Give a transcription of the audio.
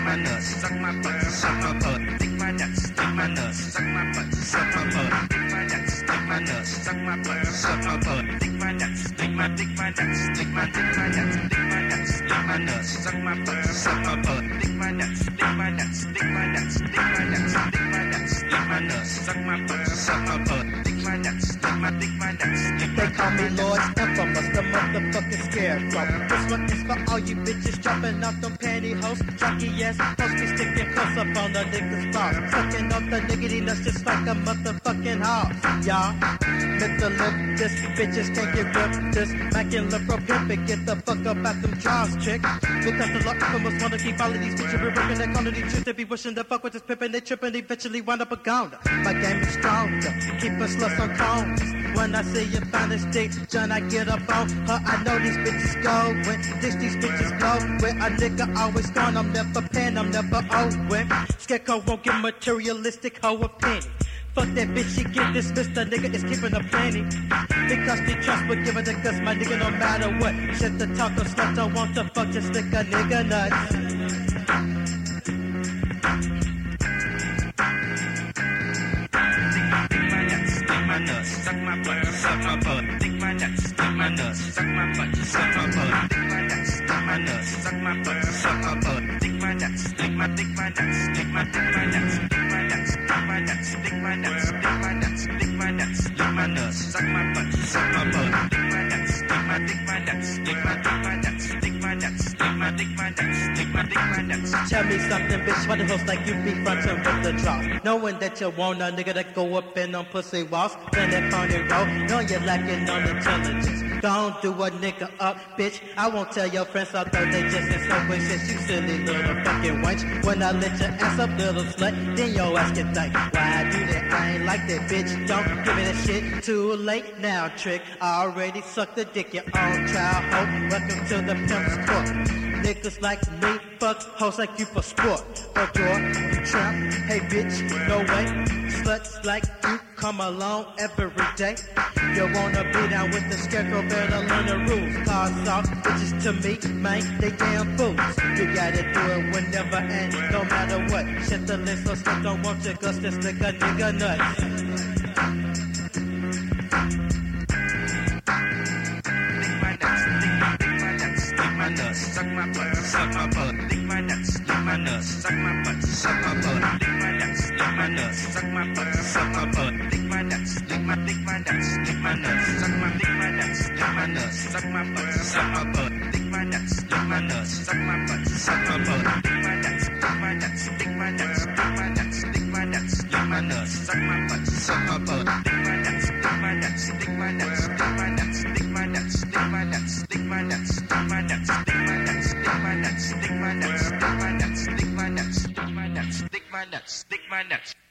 my nuts, suck my butt, suck my butt, lick my nuts, lick my nuts, suck my butt, suck my butt, lick my nuts, lick my nuts, suck my butt, suck my butt, lick my nuts, lick my nuts, lick my nuts, lick my nuts, lick my nuts, suck my butt, suck my butt, lick my nuts, lick my nuts, lick my nuts, lick my nuts, lick my nuts, lick my nuts, suck my butt, suck my butt, lick my nuts, lick my nuts, lick my. They call me Lord Infamous, the motherfucking scarecrow. This one is for all you bitches jumping off them pantyhose. Junkie ass supposed be sticking close up on the nigga's balls, sucking off the niggity nuts just like a motherfucking hog. Y'all, Mr. Lip, this bitches can't get ripped. This macular pro pimpin', get the fuck up out them jaws, chick. Because the law infamous wanna keep all of these bitches be ripping their corner, these chicks they be wishing to fuck with this pimpin', they trippin', eventually wind up a gounder. My game is stronger, keep us sluts on cones. When I see your finest dick, John, I get up on her. I know these bitches go when these bitches go. Where a nigga always gone, I'm never paying, I'm never owing. Scarecrow won't get materialistic, hoe a penny. Fuck that bitch, she get dismissed, the nigga is keeping her plenty. Because the trust would give her the guts, my nigga, no matter what. Shit, the talk of slut, don't want to fuck, just stick a nigga nuts. My nuts, suck my butt, suck my butt, lick my nuts, lick my nuts, suck my butt, suck my butt, lick my nuts, lick my nuts, suck my butt, suck my butt, lick my nuts, lick my nuts, lick my nuts, lick my nuts, lick my nuts, lick my nuts, lick my nuts, lick my nuts, lick my nuts, lick my nuts, suck my butt, suck my butt, lick my nuts, lick my nuts, lick my nuts, lick my nuts, lick my nuts, lick my nuts. Tell me something, bitch, why the hell's like you be frontin' with the draws? Knowing that you want a nigga that go up in on pussy walls, then that pony roll, know you're lacking on intelligence. Don't do a nigga up, bitch. I won't tell your friends, although they just in slow way. Since you silly little fucking wench. When I let your ass up, little slut, then your ass can think, why I do that? I ain't like that, bitch. Don't give me that shit. Too late now, trick. I already sucked the dick, your own child hoe. Welcome to the pimp's court. Niggas like me, fuck hoes like you for sport. Or door, you tramp, hey bitch, no way. Sluts like you come along every day. You wanna be down with the scarecrow, better learn the rules. Cars off, bitches to me, man, they damn fools. You gotta do it whenever and no matter what. Shit the list, so stuff don't want you, cause this nigga nuts. My nuts, suck my butt, suck my butt, lick my nuts, lick my nuts, suck my butt, suck my butt, lick my nuts, lick my nuts, suck my butt, suck my butt, lick my nuts, lick my nuts, lick my nuts, suck my nuts, lick my nuts, suck my butt, suck my butt, lick my nuts, lick my nuts, suck my butt, suck my butt, lick my nuts, lick my nuts, lick my nuts, lick my nuts, lick my nuts, lick my nuts, suck my butt, suck my butt, lick my nuts, lick my nuts, lick my nuts, lick my nuts, lick my nuts, lick my nuts, lick my nuts, lick my nuts. Stick my nuts, stick my nuts, stick my nuts, stick my nuts, stick my nuts, stick my nuts, stick my nuts, stick my nuts.